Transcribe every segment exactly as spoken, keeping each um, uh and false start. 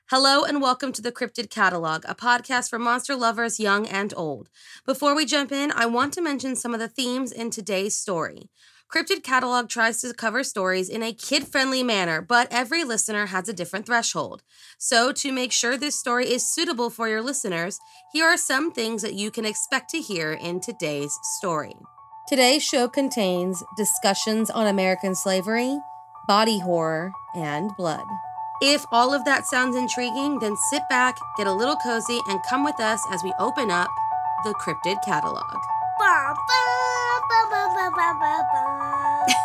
Hello and welcome to the Cryptid Catalog, a podcast for monster lovers young and old. Before we jump in, I want to mention some of the themes in today's story. Cryptid Catalog tries to cover stories in a kid-friendly manner, but every listener has a different threshold. So to make sure this story is suitable for your listeners, here are some things that you can expect to hear in today's story. Today's show contains discussions on American slavery, body horror, and blood. If all of that sounds intriguing, then sit back, get a little cozy, and come with us as we open up the Cryptid Catalog. Ba, ba, ba, ba, ba, ba, ba, ba.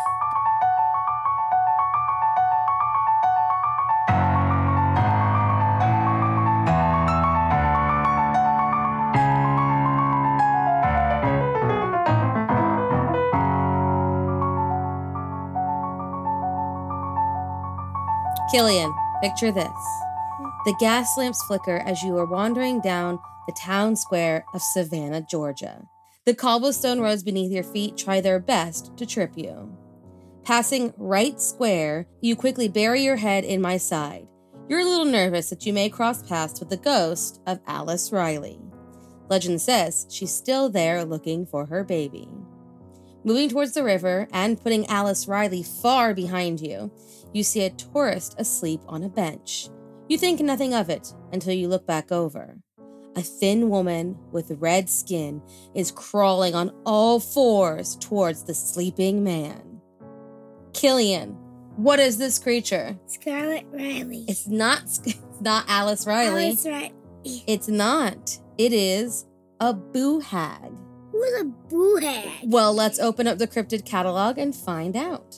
Killian, picture this. The gas lamps flicker as you are wandering down the town square of Savannah, Georgia. The cobblestone roads beneath your feet try their best to trip you. Passing right square, you quickly bury your head in my side. You're a little nervous that you may cross paths with the ghost of Alice Riley. Legend says she's still there looking for her baby. Moving towards the river and putting Alice Riley far behind you, you see a tourist asleep on a bench. You think nothing of it until you look back over. A thin woman with red skin is crawling on all fours towards the sleeping man. Killian, what is this creature? Scarlet Riley. It's not, it's not Alice Riley. Alice Riley. It's not. It is a boo hag. Who's a boo hag? Well, let's open up the Cryptid Catalog and find out.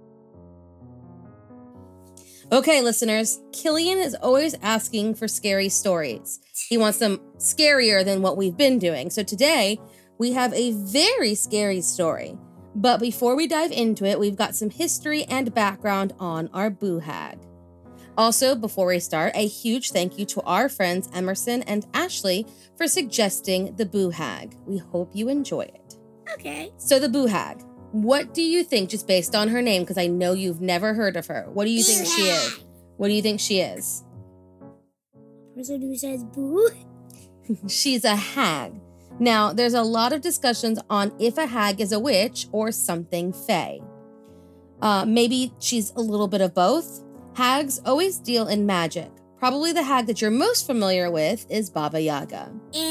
Okay, listeners, Killian is always asking for scary stories. He wants them scarier than what we've been doing. So today, we have a very scary story. But before we dive into it, we've got some history and background on our boo hag. Also, before we start, a huge thank you to our friends Emerson and Ashley for suggesting the boo hag. We hope you enjoy it. Okay. So the boo hag. What do you think, just based on her name, because I know you've never heard of her, what do you think she is? What do you think she is? Person who says boo? She's a hag. Now, there's a lot of discussions on if a hag is a witch or something fae. Uh, maybe she's a little bit of both. Hags always deal in magic. Probably the hag that you're most familiar with is Baba Yaga.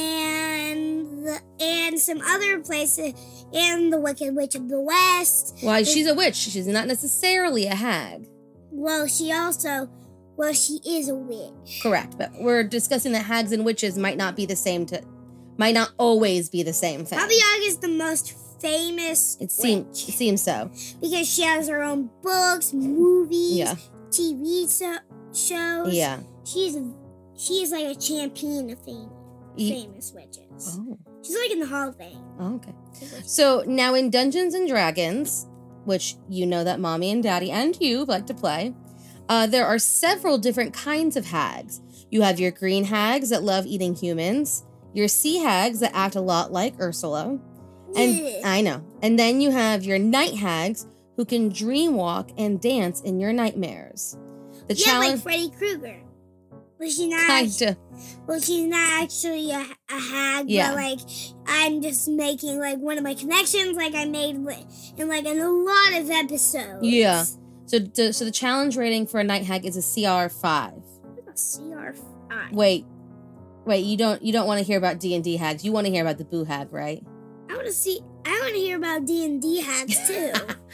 And the, and some other places, and the Wicked Witch of the West. Well, she's a witch. She's not necessarily a hag. Well, she also, well, she is a witch. Correct, but we're discussing that hags and witches might not be the same to, might not always be the same thing. Baba Yaga is the most famous It seems witch. it seems so. Because she has her own books, movies, Yeah. T V so- shows. Yeah. She's a, she's like a champion of fam- Ye- famous witches. Oh. She's like in the Hall of Fame. Oh, okay. So now in Dungeons and Dragons, which you know that mommy and daddy and you like to play, uh, there are several different kinds of hags. You have your green hags that love eating humans, your sea hags that act a lot like Ursula, and Ugh. I know. And then you have your night hags who can dream walk and dance in your nightmares. The yeah, challenge, like Freddy Krueger. Well, she's not. kind of. Well, she's not actually a, a hag. Yeah. But like, I'm just making like one of my connections, like I made wi- in like in a lot of episodes. Yeah. So, the- so the challenge rating for a night hag is a C R five. What a C R five. Wait, wait. You don't you don't want to hear about D and D hags. You want to hear about the boo hag, right? I want to see. I want to hear about D and D hags too.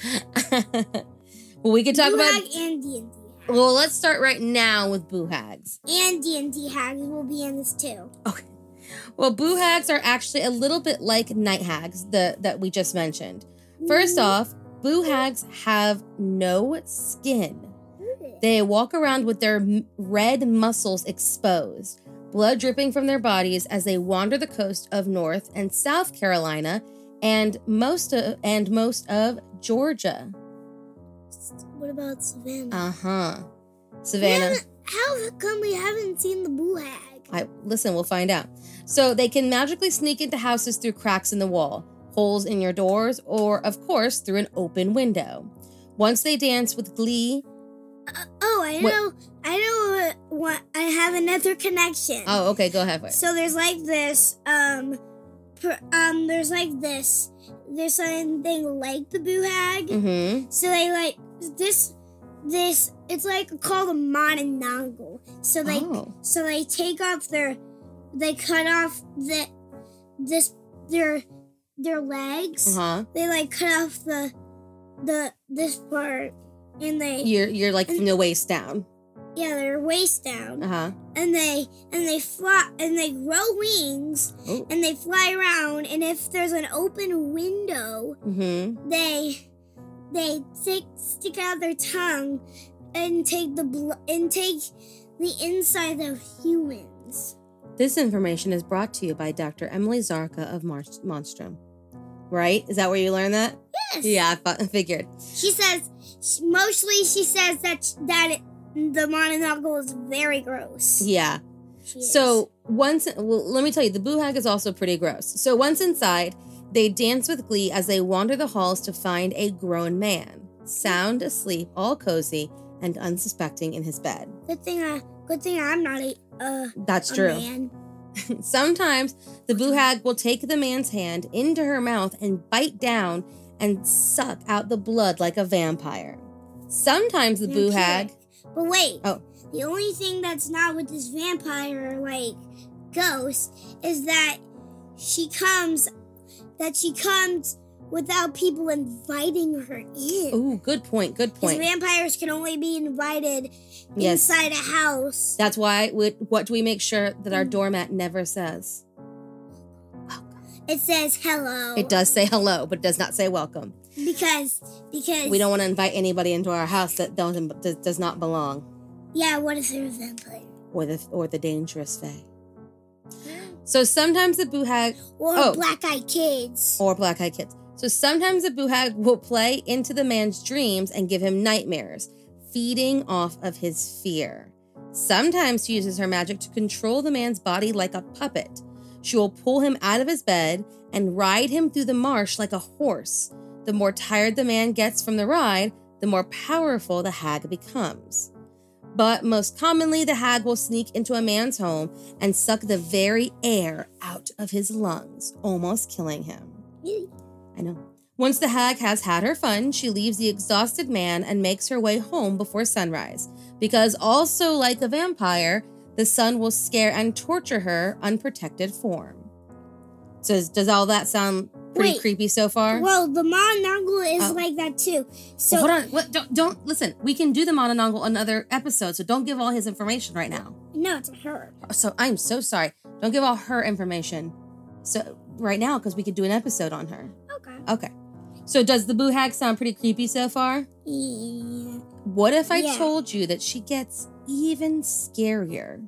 Well, we can talk Boo about. hag and D and D hags. Well, let's start right now with boo hags. And D and D hags will be in this too. Okay. Well, boo hags are actually a little bit like night hags the, that we just mentioned. First off, boo hags have no skin. They walk around with their m- red muscles exposed, blood dripping from their bodies as they wander the coast of North and South Carolina and most of, and most of Georgia. What about Savannah? Uh-huh. We Savannah. haven't- How come we haven't seen the boo hag? I listen, we'll find out. So they can magically sneak into houses through cracks in the wall, holes in your doors, or of course through an open window. Once they dance with glee Uh, oh, I What- know. I know what, what. I have another connection. Oh, okay, go ahead. First. So there's like this. Um, per, um, there's like this. There's something like the Boo Hag. Mm-hmm. So they like this. This it's like called a Mononongle. So they Oh. so they take off their. They cut off the this their their legs. Uh-huh. They like cut off the the this part and they You're you're like from the waist down. yeah their waist down Uh-huh. and they and they fly and they grow wings Oh. and they fly around, and if there's an open window Mm-hmm. they they stick stick out their tongue and take the blo- and take the inside of humans. This information is brought to you by Doctor Emily Zarka of Mar- Monstrum. Right? Is that where you learned that? Yes. Yeah, I thought- I figured. She says mostly she says that that it, the Mononongle is very gross. Yeah. She is. So once, well, let me tell you, the Boo Hag is also pretty gross. So once inside, they dance with glee as they wander the halls to find a grown man, sound asleep, all cozy and unsuspecting in his bed. good thing I good thing I'm not a uh That's a true. man. Sometimes the Boo Hag will take the man's hand into her mouth and bite down and suck out the blood like a vampire. Sometimes the Boo Hag, Vampiric. But wait. Oh. The only thing that's not with this vampire like ghost is that she comes that she comes without people inviting her in. ooh, good point, good Because point. vampires can only be invited Yes. inside a house. That's why, we, what do we make sure that our doormat never says? It says hello. It does say hello, but does not say welcome. Because because We don't want to invite anybody into our house that doesn't does, does not belong, yeah, what if they're a vampire? or the or the dangerous fae. So sometimes the Boo Hag Or Oh. black eyed kids. or black eyed kids. So sometimes the Boo Hag will play into the man's dreams and give him nightmares, feeding off of his fear. Sometimes she uses her magic to control the man's body like a puppet. She will pull him out of his bed and ride him through the marsh like a horse. The more tired the man gets from the ride, the more powerful the hag becomes. But most commonly, the hag will sneak into a man's home and suck the very air out of his lungs, almost killing him. I know. Once the hag has had her fun, she leaves the exhausted man and makes her way home before sunrise. Because also like a vampire, the sun will scare and torture her unprotected form. So does, does all that sound pretty Wait. creepy so far? Well, the Mononongle is Oh. like that too. So Well, hold on. What, don't, don't listen. We can do the Mononongle another episode, so don't give all his information right now. no, it's a her. So I'm so sorry. Don't give all her information. So right now, because we could do an episode on her. Okay. Okay. So does the Boo Hag sound pretty creepy so far? Yeah. What if I Yeah. told you that she gets even scarier?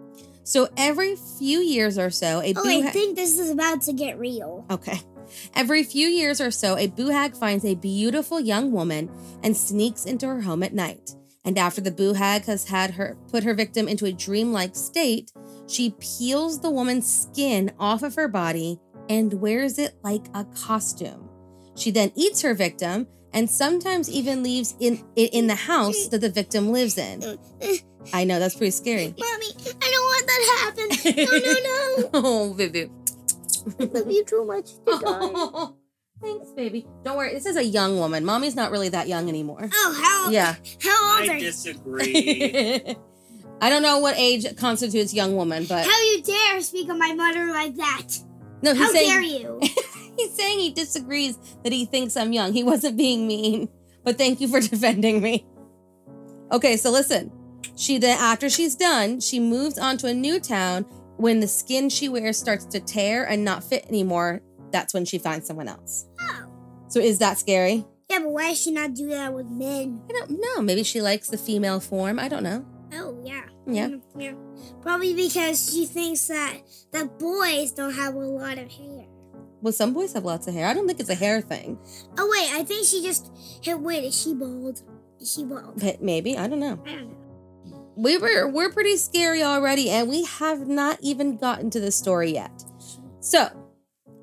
So every few years or so, a Oh, Boo I Hag... think this is about to get real. Okay. Every few years or so, a Boo Hag finds a beautiful young woman and sneaks into her home at night. And after the Boo Hag has had her put her victim into a dreamlike state, she peels the woman's skin off of her body and wears it like a costume. She then eats her victim and sometimes even leaves in it in the house that the victim lives in. I know, that's pretty scary. Mommy, I don't want that to happen. No, no, no. Oh, Vivi. I love you too much to die. Oh, thanks, baby. Don't worry, this is a young woman. Mommy's not really that young anymore. Oh, how Yeah. how old I are you? disagree. I don't know what age constitutes young woman, but How you dare speak of my mother like that? no, he's How saying dare you? he's saying he disagrees that he thinks I'm young. He wasn't being mean, but thank you for defending me. Okay, so listen. She then, after she's done, she moves on to a new town. When the skin she wears starts to tear and not fit anymore, that's when she finds someone else. Oh. So is that scary? Yeah, but why does she not do that with men? I don't know. Maybe she likes the female form. I don't know. Oh, yeah. Yeah. Mm, yeah. Probably because she thinks that that boys don't have a lot of hair. Well, some boys have lots of hair. I don't think it's a hair thing. Oh, wait, I think she just... Hey, wait, is she bald? Is she bald? But maybe. I don't know. I don't know. We were, we're pretty scary already, and we have not even gotten to the story yet. So,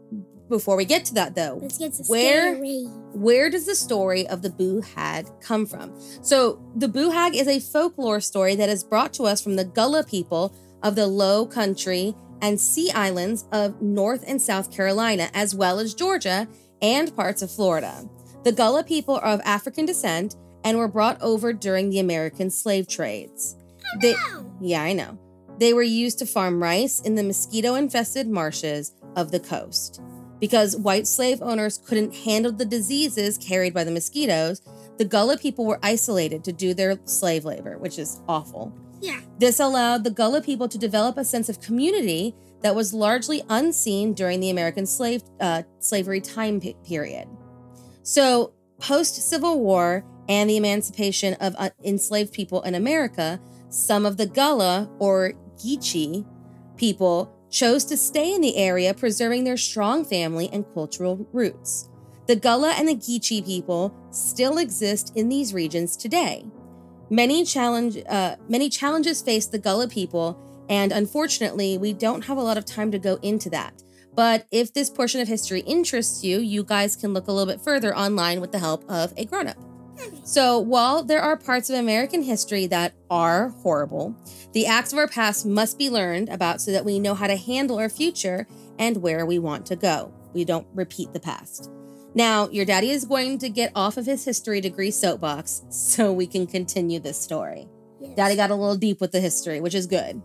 before we get to that, though, Let's get to where scary. where does the story of the Boo Hag come from? So the Boo Hag is a folklore story that is brought to us from the Gullah people of the Low Country and Sea Islands of North and South Carolina, as well as Georgia and parts of Florida. The Gullah people are of African descent and were brought over during the American slave trades. Oh, They, no. yeah, I know. They were used to farm rice in the mosquito-infested marshes of the coast. Because white slave owners couldn't handle the diseases carried by the mosquitoes, the Gullah people were isolated to do their slave labor, which is awful. Yeah. This allowed the Gullah people to develop a sense of community that was largely unseen during the American slave uh, slavery time pe- period. So, post-Civil War and the emancipation of uh, enslaved people in America, some of the Gullah, or Geechee, people chose to stay in the area, preserving their strong family and cultural roots. The Gullah and the Geechee people still exist in these regions today. Many challenge, uh, many challenges face the Gullah people, and unfortunately, we don't have a lot of time to go into that. But if this portion of history interests you, you guys can look a little bit further online with the help of a grown-up. So while there are parts of American history that are horrible, the acts of our past must be learned about so that we know how to handle our future and where we want to go. We don't repeat the past. Now, your daddy is going to get off of his history degree soapbox so we can continue this story. Yes. Daddy got a little deep with the history, which is good.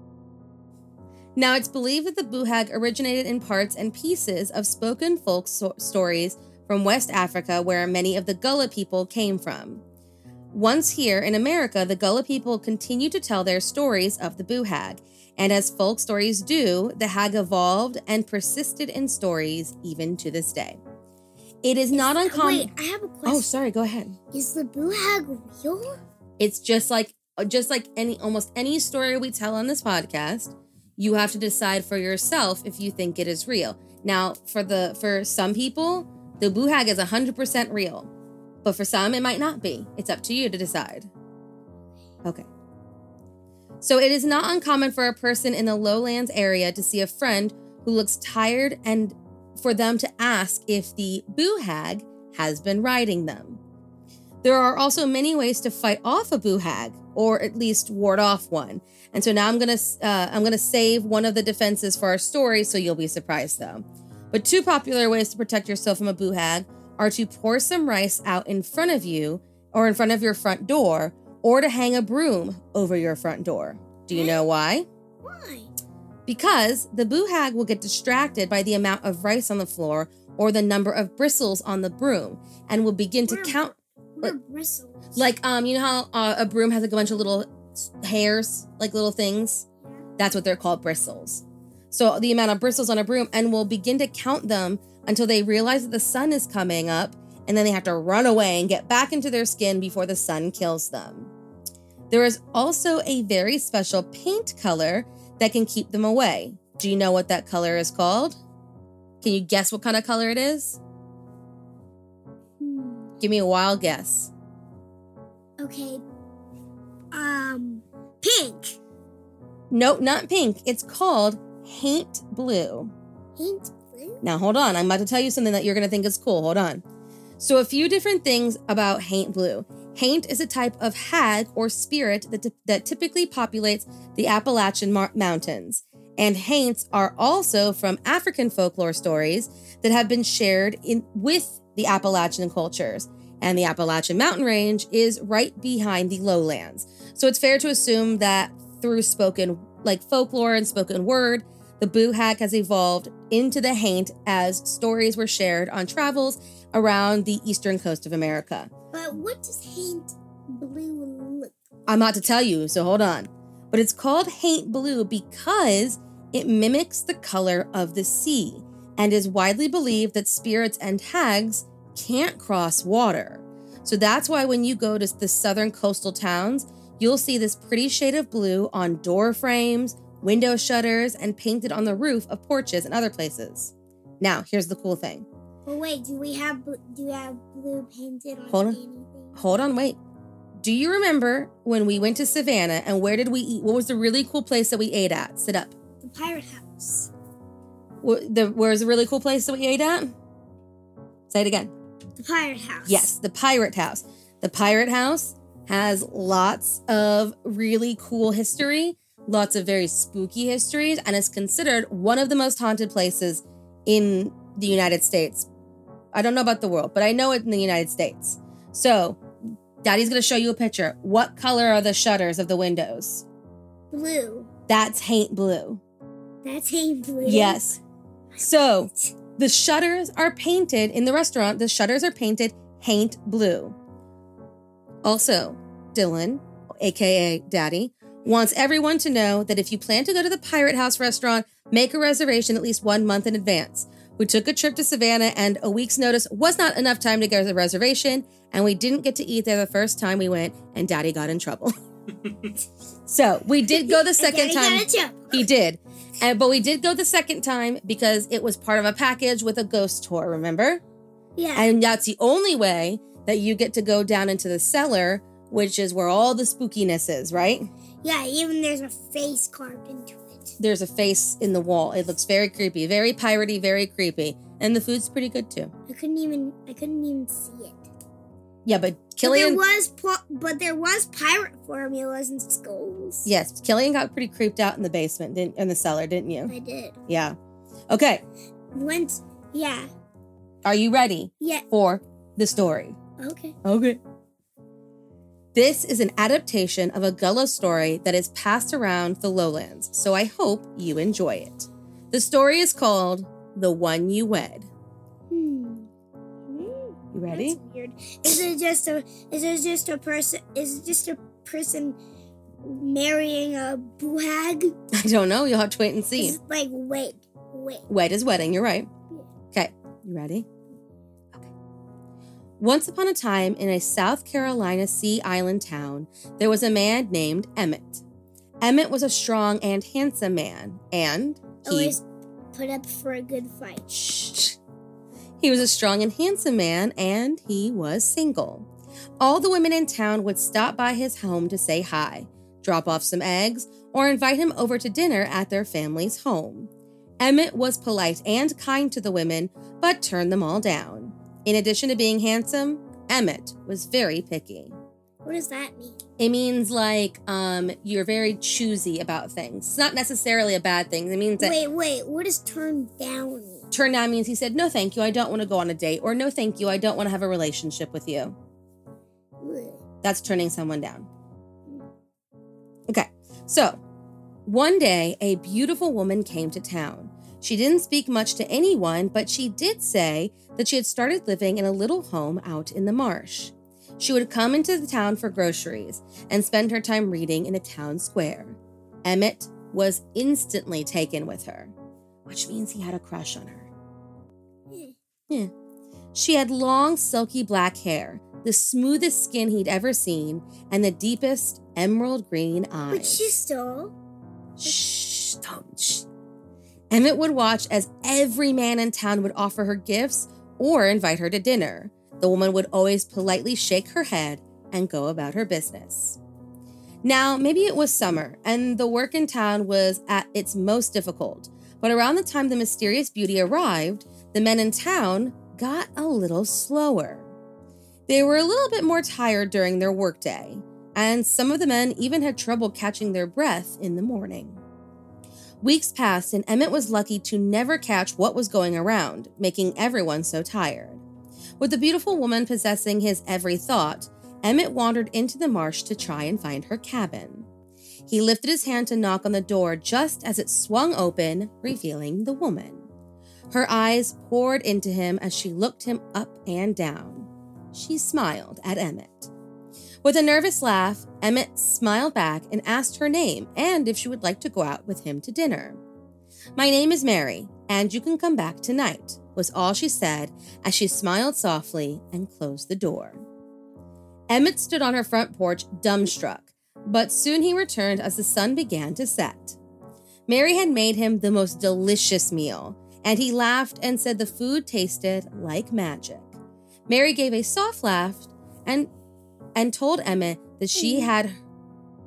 Now, it's believed that the Boo Hag originated in parts and pieces of spoken folk so- stories from West Africa, where many of the Gullah people came from. Once here in America, the Gullah people continued to tell their stories of the Boo Hag, and as folk stories do, the hag evolved and persisted in stories even to this day. It is not uncommon. Wait, I have a question. Oh, sorry, go ahead. Is the Boo Hag real? It's just like just like any almost any story we tell on this podcast, you have to decide for yourself if you think it is real. Now, for the for some people, the Boo Hag is one hundred percent real, but for some, it might not be. It's up to you to decide. Okay. So it is not uncommon for a person in the lowlands area to see a friend who looks tired and for them to ask if the Boo Hag has been riding them. There are also many ways to fight off a Boo Hag, or at least ward off one. And so now I'm gonna uh, I'm gonna save one of the defenses for our story, so you'll be surprised though. But two popular ways to protect yourself from a Boo Hag are to pour some rice out in front of you or in front of your front door, or to hang a broom over your front door. Do you know why? Why? Because the Boo Hag will get distracted by the amount of rice on the floor or the number of bristles on the broom and will begin to What are- count. What are bristles? Like, um, you know how uh, a broom has like a bunch of little hairs, like little things? That's what they're called, bristles. So the amount of bristles on a broom, and will begin to count them until they realize that the sun is coming up, and then they have to run away and get back into their skin before the sun kills them. There is also a very special paint color that can keep them away. Do you know what that color is called? Can you guess what kind of color it is? Hmm. Give me a wild guess. Okay. Um, pink. Nope, not pink. It's called haint blue. Paint blue? Now, hold on. I'm about to tell you something that you're going to think is cool. Hold on. So, a few different things about haint blue. Haint is a type of hag or spirit that, that typically populates the Appalachian Mar- Mountains. And haints are also from African folklore stories that have been shared in with the Appalachian cultures. And the Appalachian Mountain Range is right behind the lowlands. So it's fair to assume that through spoken, like folklore and spoken word, the Boo Hag has evolved into the haint as stories were shared on travels around the eastern coast of America. But what does haint blue look? I'm about to tell you, so hold on. But it's called haint blue because it mimics the color of the sea and is widely believed that spirits and hags can't cross water. So that's why when you go to the southern coastal towns, you'll see this pretty shade of blue on door frames, window shutters, and painted on the roof of porches and other places. Now, here's the cool thing. But wait, do we have bl- do we have blue painted on Hold on. anything? Hold on, wait. Do you remember when we went to Savannah and where did we eat? What was the really cool place that we ate at? Sit up. The pirate house. wh- the, where's a really cool place that we ate at? Say it again. The Pirate House. Yes, the Pirate House. The Pirate House has lots of really cool history, lots of very spooky histories, and is considered one of the most haunted places in the United States. I don't know about the world, but I know it in the United States. So, Daddy's going to show you a picture. What color are the shutters of the windows? Blue. That's haint blue. That's haint blue. Yes. So, the shutters are painted in the restaurant. The shutters are painted haint blue. Also, Dylan, aka Daddy, wants everyone to know that if you plan to go to the Pirate House restaurant, make a reservation at least one month in advance. We took a trip to Savannah and a week's notice was not enough time to get a reservation, and we didn't get to eat there the first time we went, and Daddy got in trouble. So we did go the second time. He did. And, but we did go the second time because it was part of a package with a ghost tour, remember? Yeah. And that's the only way that you get to go down into the cellar, which is where all the spookiness is, right? Yeah, even there's a face carved into it. There's a face in the wall. It looks very creepy, very piratey, very creepy. And the food's pretty good too. I couldn't even I couldn't even see it. Yeah, but Killian... But there was, po- but there was pirate formulas and skulls. Yes, Killian got pretty creeped out in the basement, didn't, in the cellar, didn't you? I did. Yeah. Okay. Once, yeah. Are you ready Yeah. for the story? Okay. Okay. This is an adaptation of a Gullah story that is passed around the lowlands, so I hope you enjoy it. The story is called The One You Wed. Hmm. You ready? That's weird. Is it just a? Is it just a person? Is it just a person marrying a buhag? I don't know. You'll have to wait and see. Is it like wait, wait? Wed is wedding. You're right. Okay. You ready? Okay. Once upon a time in a South Carolina Sea Island town, there was a man named Emmett. Emmett was a strong and handsome man, and he... Always put up for a good fight. Shh. He was a strong and handsome man, and he was single. All the women in town would stop by his home to say hi, drop off some eggs, or invite him over to dinner at their family's home. Emmett was polite and kind to the women, but turned them all down. In addition to being handsome, Emmett was very picky. What does that mean? It means like um, you're very choosy about things. It's not necessarily a bad thing. It means that... Wait, wait, what does turn down mean? Turn down means he said, no, thank you, I don't want to go on a date. Or no, thank you, I don't want to have a relationship with you. Ugh. That's turning someone down. Okay, so one day, a beautiful woman came to town. She didn't speak much to anyone, but she did say that she had started living in a little home out in the marsh. She would come into the town for groceries and spend her time reading in a town square. Emmett was instantly taken with her, which means he had a crush on her. Hmm. Yeah. She had long, silky black hair, the smoothest skin he'd ever seen, and the deepest emerald green eyes. But she stole. Shh, don't shh. Emmett would watch as every man in town would offer her gifts or invite her to dinner. The woman would always politely shake her head and go about her business. Now, maybe it was summer, and the work in town was at its most difficult. But around the time the mysterious beauty arrived, the men in town got a little slower. They were a little bit more tired during their workday, and some of the men even had trouble catching their breath in the morning. Weeks passed, and Emmett was lucky to never catch what was going around, making everyone so tired. With the beautiful woman possessing his every thought, Emmett wandered into the marsh to try and find her cabin. He lifted his hand to knock on the door just as it swung open, revealing the woman. Her eyes poured into him as she looked him up and down. She smiled at Emmett. With a nervous laugh, Emmett smiled back and asked her name and if she would like to go out with him to dinner. "My name is Mary, and you can come back tonight," was all she said as she smiled softly and closed the door. Emmett stood on her front porch, dumbstruck, but soon he returned as the sun began to set. Mary had made him the most delicious meal, and he laughed and said the food tasted like magic. Mary gave a soft laugh and and told Emmett that she had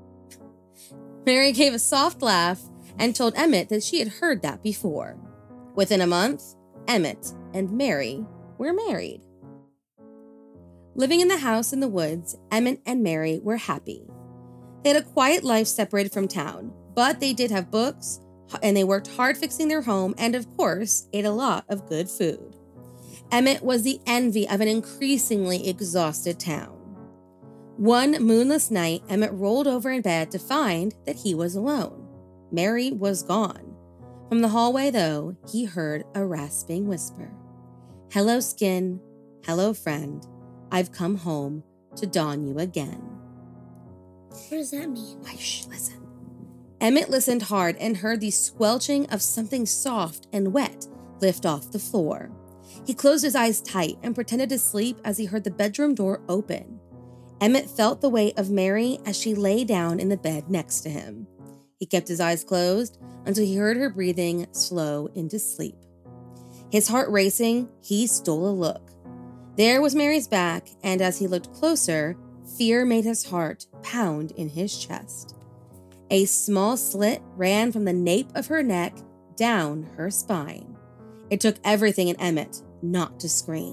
Mary gave a soft laugh and told Emmett that she had heard that before. Within a month, Emmett and Mary were married. Living in the house in the woods, Emmett and Mary were happy. They had a quiet life separated from town, but they did have books, and they worked hard fixing their home and, of course, ate a lot of good food. Emmett was the envy of an increasingly exhausted town. One moonless night, Emmett rolled over in bed to find that he was alone. Mary was gone. From the hallway, though, he heard a rasping whisper. "Hello, skin. Hello, friend. I've come home to dawn you again." What does that mean? Shh, listen. Emmett listened hard and heard the squelching of something soft and wet lift off the floor. He closed his eyes tight and pretended to sleep as he heard the bedroom door open. Emmett felt the weight of Mary as she lay down in the bed next to him. He kept his eyes closed until he heard her breathing slow into sleep. His heart racing, he stole a look. There was Mary's back, and as he looked closer, fear made his heart pound in his chest. A small slit ran from the nape of her neck down her spine. It took everything in Emmett not to scream.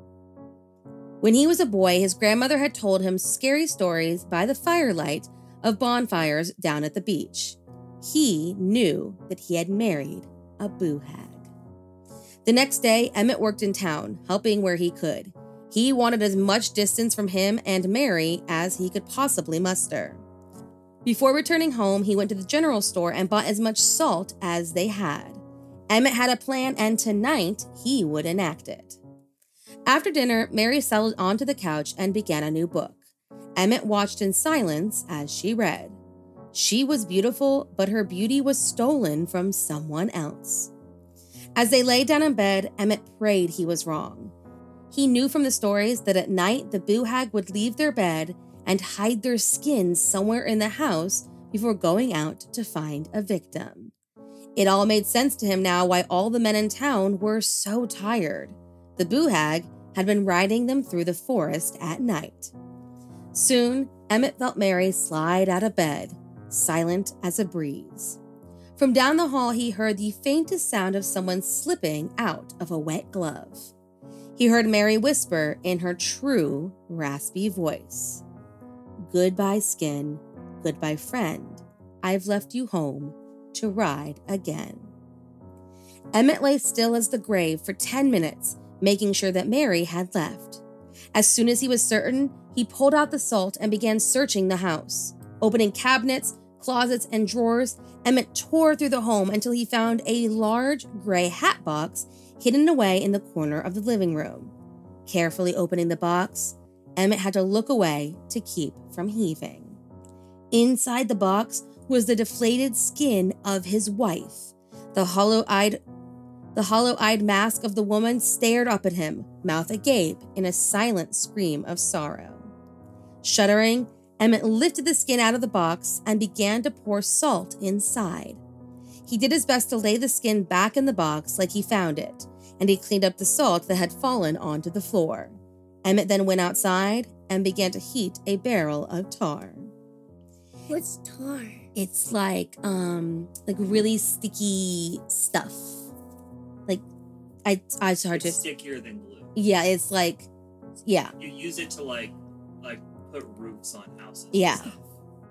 When he was a boy, his grandmother had told him scary stories by the firelight of bonfires down at the beach. He knew that he had married a boo hag. The next day, Emmett worked in town, helping where he could. He wanted as much distance from him and Mary as he could possibly muster. Before returning home, he went to the general store and bought as much salt as they had. Emmett had a plan, and tonight he would enact it. After dinner, Mary settled onto the couch and began a new book. Emmett watched in silence as she read. She was beautiful, but her beauty was stolen from someone else. As they lay down in bed, Emmett prayed he was wrong. He knew from the stories that at night the boo hag would leave their bed and hide their skins somewhere in the house before going out to find a victim. It all made sense to him now why all the men in town were so tired. The boo hag had been riding them through the forest at night. Soon, Emmett felt Mary slide out of bed, silent as a breeze. From down the hall, he heard the faintest sound of someone slipping out of a wet glove. He heard Mary whisper in her true, raspy voice, "Goodbye, skin. Goodbye, friend. I've left you home to ride again." Emmett lay still as the grave for ten minutes, making sure that Mary had left. As soon as he was certain, he pulled out the salt and began searching the house. Opening cabinets, closets, and drawers, Emmett tore through the home until he found a large gray hat box hidden away in the corner of the living room. Carefully opening the box, Emmett had to look away to keep from heaving. Inside the box was the deflated skin of his wife. The hollow-eyed, the hollow-eyed mask of the woman stared up at him, mouth agape, in a silent scream of sorrow. Shuddering, Emmett lifted the skin out of the box and began to pour salt inside. He did his best to lay the skin back in the box like he found it, and he cleaned up the salt that had fallen onto the floor. Emmett then went outside and began to heat a barrel of tar. What's tar? It's like, um, like really sticky stuff. Like, I, I it's hard It's to. stickier than glue. Yeah, it's like, yeah, You use it to like, like put roofs on houses. and Yeah. stuff.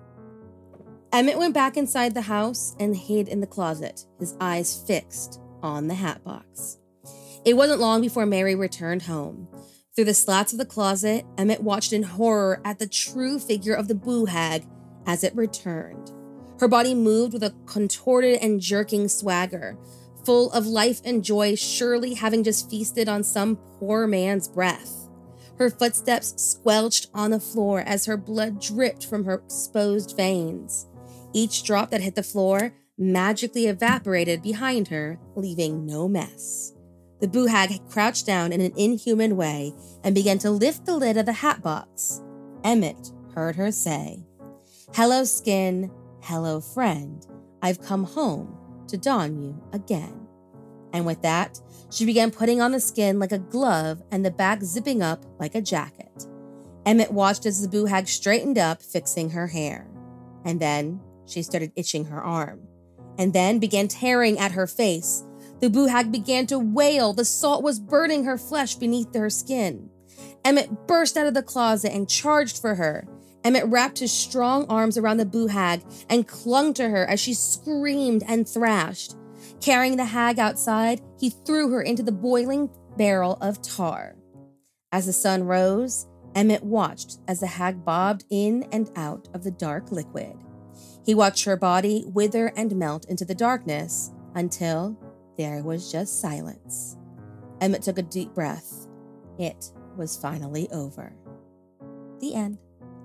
Emmett went back inside the house and hid in the closet, his eyes fixed on the hat box. It wasn't long before Mary returned home. Through the slats of the closet, Emmett watched in horror at the true figure of the boo hag as it returned. Her body moved with a contorted and jerking swagger, full of life and joy, surely having just feasted on some poor man's breath. Her footsteps squelched on the floor as her blood dripped from her exposed veins. Each drop that hit the floor magically evaporated behind her, leaving no mess. The boo hag crouched down in an inhuman way and began to lift the lid of the hat box. Emmett heard her say, "Hello, skin. Hello, friend. I've come home to dawn you again." And with that, she began putting on the skin like a glove and the back zipping up like a jacket. Emmett watched as the boo hag straightened up, fixing her hair. And then she started itching her arm, and then began tearing at her face. The boo hag began to wail. The salt was burning her flesh beneath her skin. Emmett burst out of the closet and charged for her. Emmett wrapped his strong arms around the boo hag and clung to her as she screamed and thrashed. Carrying the hag outside, he threw her into the boiling barrel of tar. As the sun rose, Emmett watched as the hag bobbed in and out of the dark liquid. He watched her body wither and melt into the darkness until there was just silence. Emmett took a deep breath. It was finally over. The end.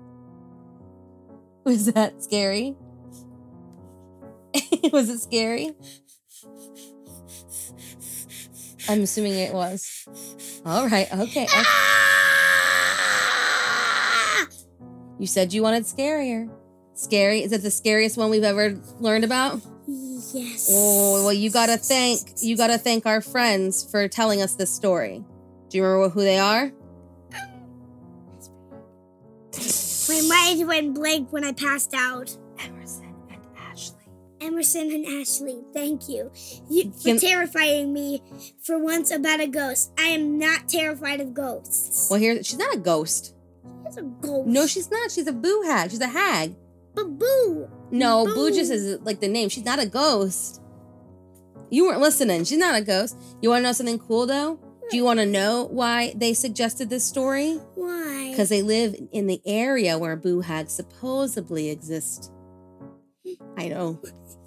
Was that scary? Was it scary? I'm assuming it was. All right, okay. okay. You said you wanted scarier. Scary? Is it the scariest one we've ever learned about? Yes. Oh, well, you gotta thank you gotta thank our friends for telling us this story. Do you remember who they are? My mind went blank when I passed out. Emerson and Ashley. Emerson and Ashley, thank you. You for Can- terrifying me for once about a ghost. I am not terrified of ghosts. Well, here she's not a ghost. She's a ghost. No, she's not. She's a boo hag. She's a hag. But boo. No, Boo. boo just is like the name. She's not a ghost. You weren't listening. She's not a ghost. You want to know something cool though? Do you want to know why they suggested this story? Why? Because they live in the area where boo hags supposedly exist. I know.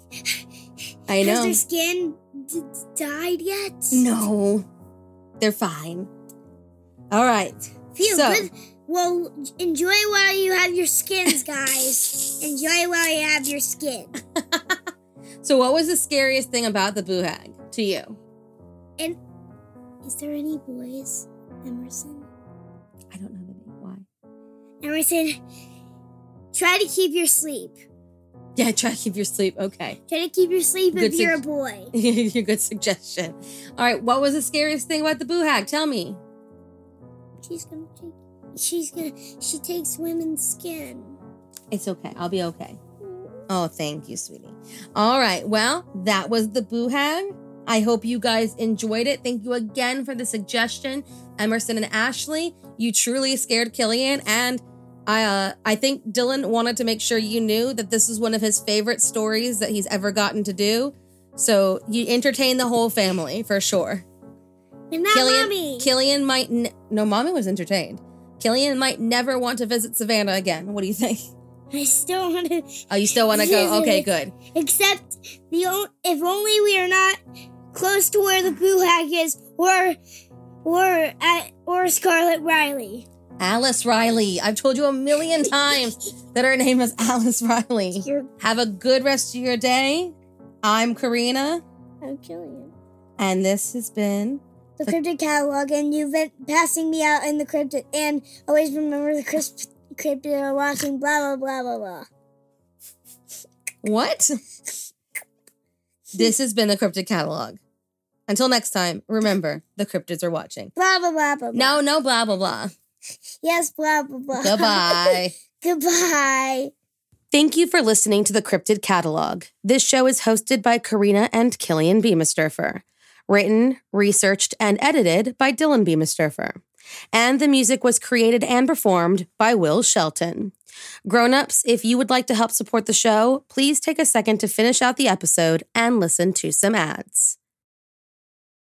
I Has know. their skin d- died yet? No, they're fine. All right. Phew, So- good. Well, enjoy while you have your skins, guys. Enjoy while you have your skin. So, what was the scariest thing about the boo hag to you? And is there any boys, Emerson? I don't know the name. Why? Emerson, try to keep your sleep. Yeah, try to keep your sleep. Okay. Try to keep your sleep Good if you're a sug- boy. Your good suggestion. All right. What was the scariest thing about the boo hag? Tell me. She's gonna take. She's gonna. She takes women's skin. It's okay. I'll be okay. Oh, thank you, sweetie. All right. Well, that was the boo hag. I hope you guys enjoyed it. Thank you again for the suggestion, Emerson and Ashley. You truly scared Killian, and I, uh, I think Dylan wanted to make sure you knew that this is one of his favorite stories that he's ever gotten to do. So you entertain the whole family for sure. But not Killian, mommy. Killian might n- no, mommy was entertained. Killian might never want to visit Savannah again. What do you think? I still want to. Oh, you still want to go? visit Okay, it. good. Except the o- if only we are not close to where the boo hag is, or or at or Scarlet Riley. Alice Riley. I've told you a million times that her name is Alice Riley. You're Have a good rest of your day. I'm Karina, I'm Killian. and this has been The cryptid catalog, and you've been passing me out in the cryptid. And always remember the crypt- cryptid are watching. Blah blah blah blah blah. what? This has been the Cryptid Catalog. Until next time, remember, the cryptids are watching. Blah blah blah blah. blah. No, no, blah, blah, blah. Yes, blah blah blah. Goodbye. Goodbye. Thank you for listening to the Cryptid Catalog. This show is hosted by Karina and Killian Beamisturfer. Written, researched, and edited by Dylan Beamisturfer. And the music was created and performed by Will Shelton. Grown-ups, if you would like to help support the show, please take a second to finish out the episode and listen to some ads.